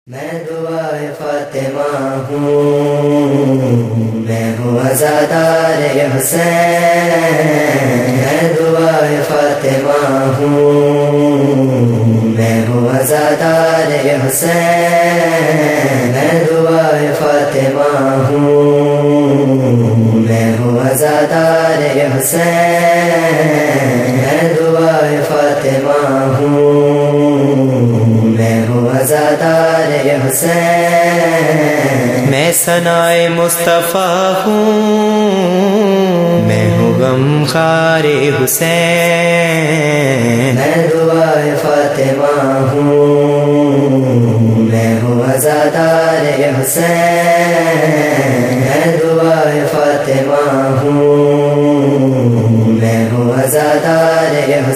میں دعائے فاطمہ ہوں، میں ہوں عزادار حسین۔ میں دعائے فاطمہ ہوں، میں ہوں عزادار حسین۔ میں دعائے فاطمہ ہوں، میں ہوں عزادار حسین۔ میں دعائے فاطمہ ہوں، میں ہوں عزادار حسین۔ میں ثنائے مصطفیٰ ہوں، میں ہوں غمخوار حسین۔ میں دعائے فاطمہ ہوں، میں ہوں عزادار حسین۔ میں دعائے فاطمہ ہوں، میں ہوں عزادار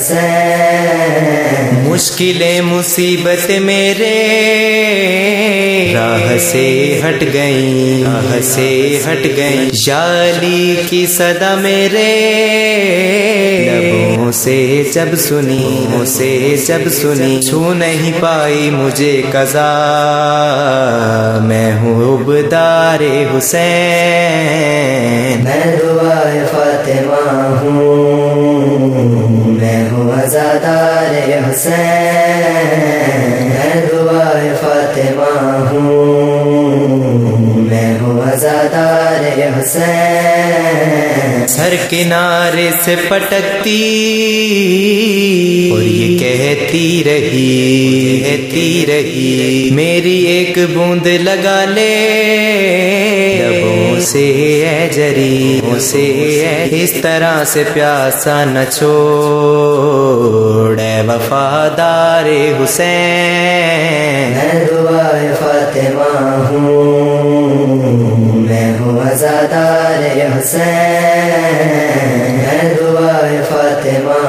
حسین۔ مشکلیں مصیبت میرے راہ سے ہٹ گئیں، راہ سے ہٹ گئیں۔ یا علی کی صدا میرے لبوں سے جب سنی، لبوں سے جب سنی۔ چھو نہیں پائی مجھے قضا، میں ہوں عبدار حسین۔ میں دعائے فاطمہ ہوں، میں ہوں عزادار حسین۔ میں دعائے فاطمہ ہوں، میں ہوں عزادار حسین۔ سر کنارے سے پٹکتی اور یہ کہتی رہی میری ایک بوند لگا لے لبوں سے اے جری، سے اس طرح سے پیاسا نہ چھوڑ اے وفادار حسین۔ میں دعائے فاطمہ ہوں، میں ہوں عزادار حسین۔ میں دعائے فاطمہ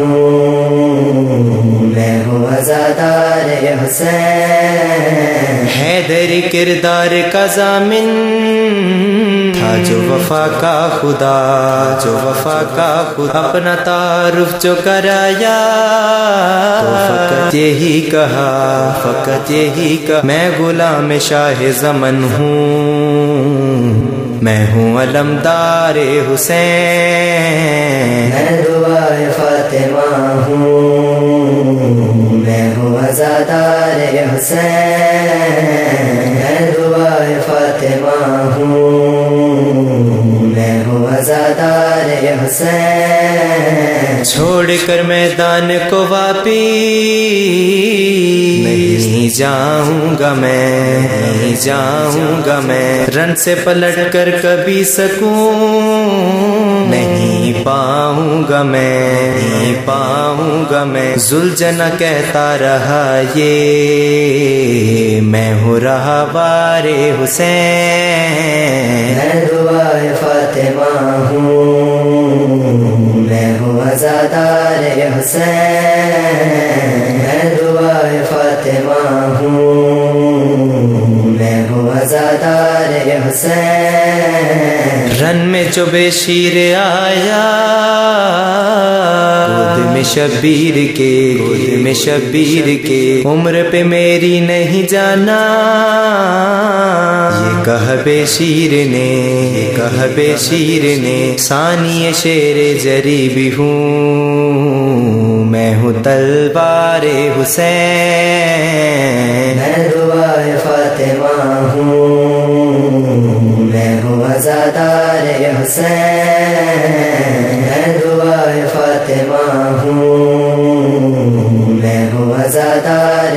ہوں، میں ہوں عزادار حسین۔ حیدر کردار کا ضامن تھا جو وفا کا خدا، جو وفا کا خدا۔ اپنا تعارف جو کرایا تو فقط یہی کہا، فقط یہی کہا میں غلام شاہ زمن ہوں، میں ہوں علمدار حسین۔ میں دعائے فاطمہ ہوں، میں ہوں عزادار حسین۔ میں دعائے فاطمہ ہوں، میں ہوں عزادار حسین۔ چھوڑ کر میدان کو واپس نہیں جاؤں گا میں، نہیں جاؤں گا میں۔ رن سے پلٹ کر کبھی سکون نہیں پاؤں گا میں، نہیں پاؤں گا میں۔ زلجنا کہتا رہا یہ میں ہوں راہوار حسین۔ میں دعائے فاطمہ ہوں، میں ہوں عزادار حسین۔ میں دعائے فاطمہ ہوں، میں ہوں عزادار حسین۔ رن میں جو بے شیر آیا گود میں شبیر کے، گود میں شبیر کے۔ عمر پہ میری نہیں جانا یہ کہا بے شیر نے، یہ کہا بے شیر نے۔ ثانی شیر جری بھی ہوں، میں ہوں تلوار حسین۔ میں دعائے فاطمہ ہوں، میں ہوں عزادار حسین۔ میں دعائے فاطمہ ہوں، میں ہوں عزادار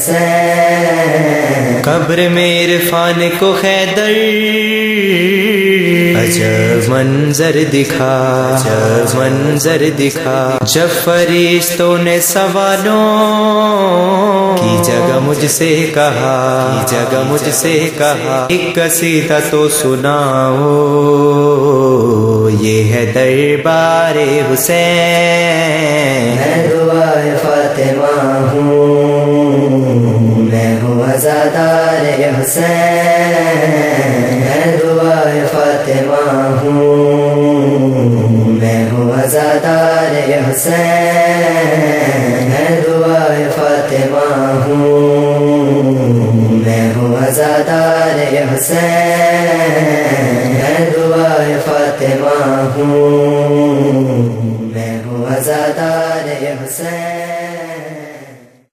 حسین۔ قبر میں عرفان کو حیدر عجب منظر دکھا، عجب منظر دکھا۔ جب فرشتوں نے سوالوں کی جگہ مجھ سے کہا، کی جگہ مجھ سے کہا ایک قصیدہ تو سناؤ، یہ ہے دربار حسین۔ میں دعائے فاطمہ ہوں، میں ہوں عزادار حسین۔ میں دعائے فاطمہ ہوں، میں ہوں عزادار حسین۔ میں دعائے فاطمہ ہوں، میں حسین میں دعائے فاطمہ ہوں، میں ہوں عزادار حسین.